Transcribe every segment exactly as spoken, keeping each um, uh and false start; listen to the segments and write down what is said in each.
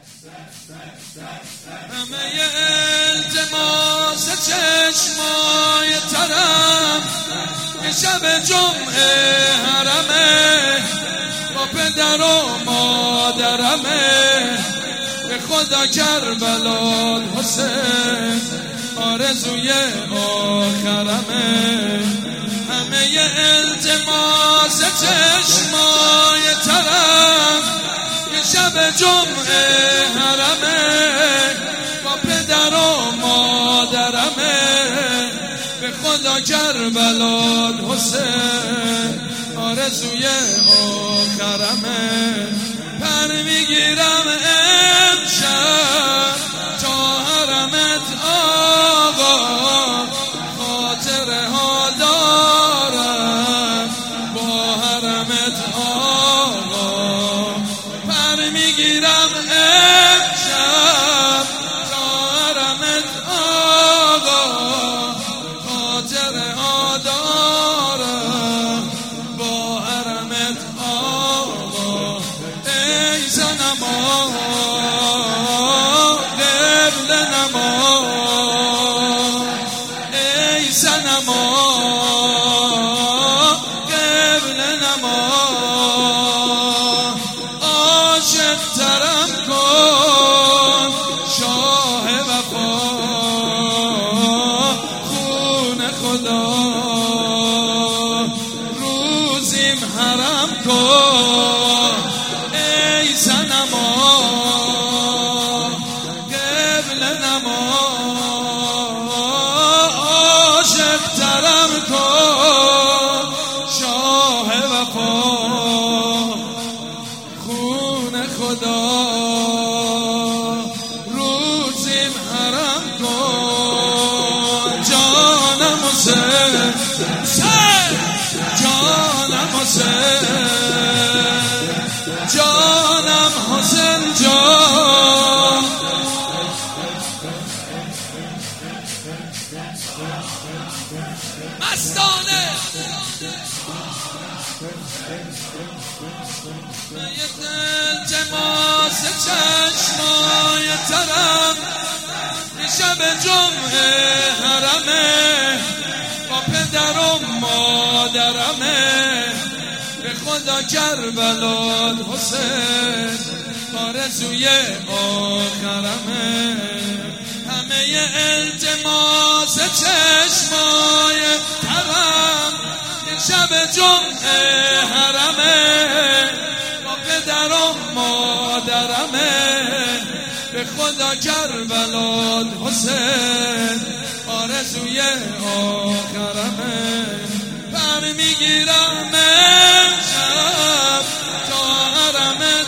همه التماس چشمای ترم یه شب جمعه حرمه با پدر و مادرمه، به خدا کربلا حسین آرزوی آخرمه. همه التماس چشمای ترم یه شب جمعه حرمه با پدر و مادرمه، به خدا کربلا حسین آرزوی آخرمه. پر میگیرم امشب تا حرمت آقا، خاطره ها دارم با حرمت آقا. پر میگیرم امشب تا حرمت آقا، خاطره ها دارم با حرمت آقا. ای صنما قبل نما، ای صنما قبل نما، عاشق ترم کن شاه وفا، خون خدا روزیم حرم کن. ای صنما قبل نما، عاشق ترم کن شاه وفا، خون خدا روزیم حرم کن. جانم حسین جانم حسین جانم حسین جان. مستانه التماس چشمای ترم یه شب جمعه حرمه با پدر و مادرمه، به خدا کربلا حسین آرزوی آخرمه. همه التماس چشمای ترم یه شب جمعه حرمه با پدر و مادرمه، به خدا کربلا حسین آرزوی آخرمه. پر میگیرم امشب تا حرمت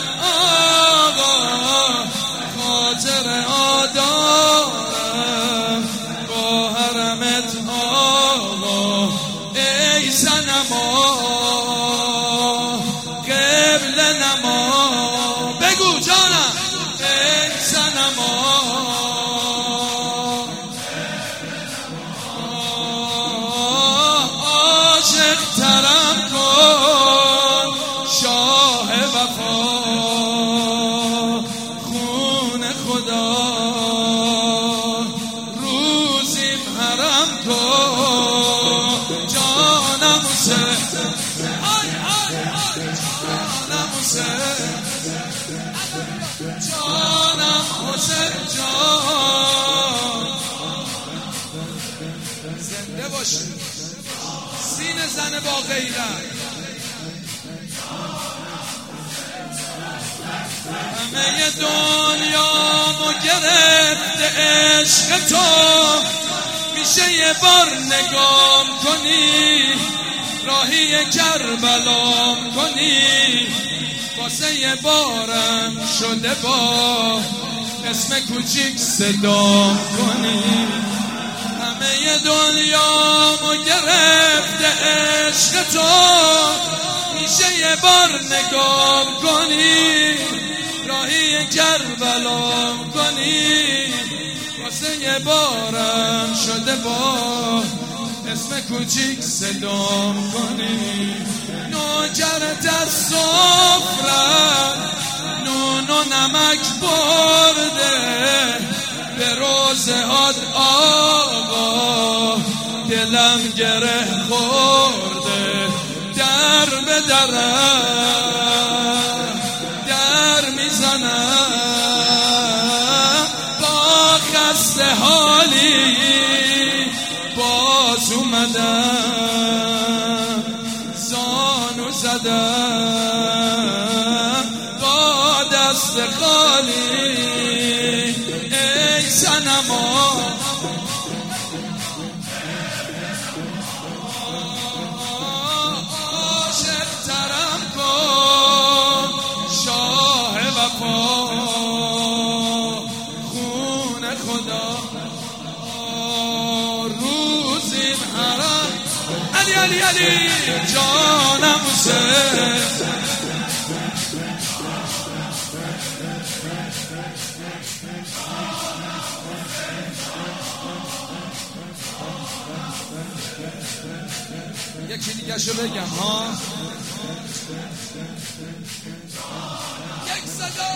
آقا، خاطره ها دارم با حرمت آقا. ای صنما قبل نما، بگو جانم ای صنما عاشق ترم کن شاه وفا، خون خدا روزیم حرم کن. جانم حسین جانم حسین جانم حسین جان. زنده باشی سینه زن با غیرت. همه دنیامو گرفته عشق تو، میشه یه بار نگام کنی راهی کربلام کنی، واسه یه بارم شده با اسم کوچیک صدام کنی. همه دنیامو گرفته عشق تو، میشه یه بار نگام کنی راهی کربلام کنی، واسه یه بارم شده با اسم کوچیک صدام کنی. نوکرت از صفرت نونو نمک برده به روزهات آقا، دلم گره خورده در به درم در میزنم، با خسته حالی باز اومدم، زانو زدم با دست خالی. ای صنما عاشق ترم کن، شاه وفا خون خدا روزیم حرام. علی علی علی جانم حسین، یکی دیگه شو بگم ها. یک صدا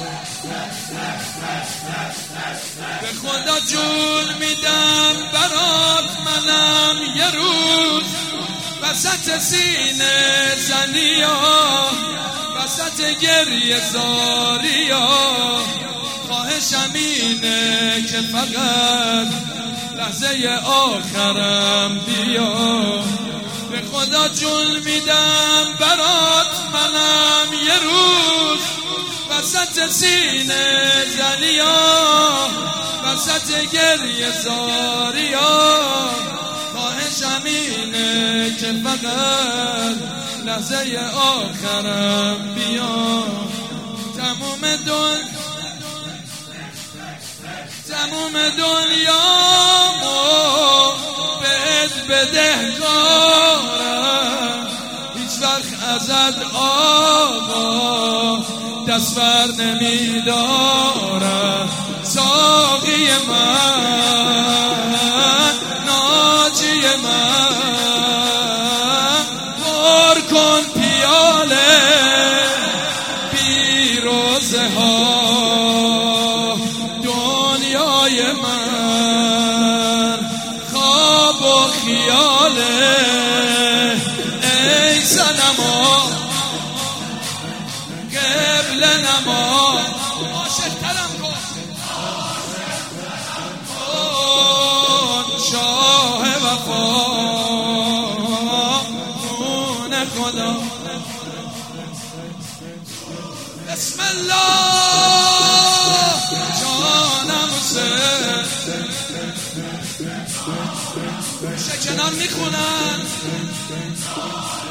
به خدا جون میدم برات، منم یه روز وسط سینه زنیا، وسط گریه زاریا، خواهشم اینه که فقط لحظه آخرم بیا. به خدا جون میدم برات، منم یه روز وسط سینه زنیا، وسط گریه زاریا، خواهشم اینه که فقط لحظه آخرم بیا. تموم دنیا تموم دنیامو بهت بدهکارم، هیچ وقت ازت آقا دست بر نمیدارم. ساقی من ناجی من، پر کن پیاله بیروزه ها دنیای من، خواب و خیاله. ای صنما قبل نما، عاشق ترم کن شاه وفا خون خدا. بسم الله جانم حسین، شکنم میخونن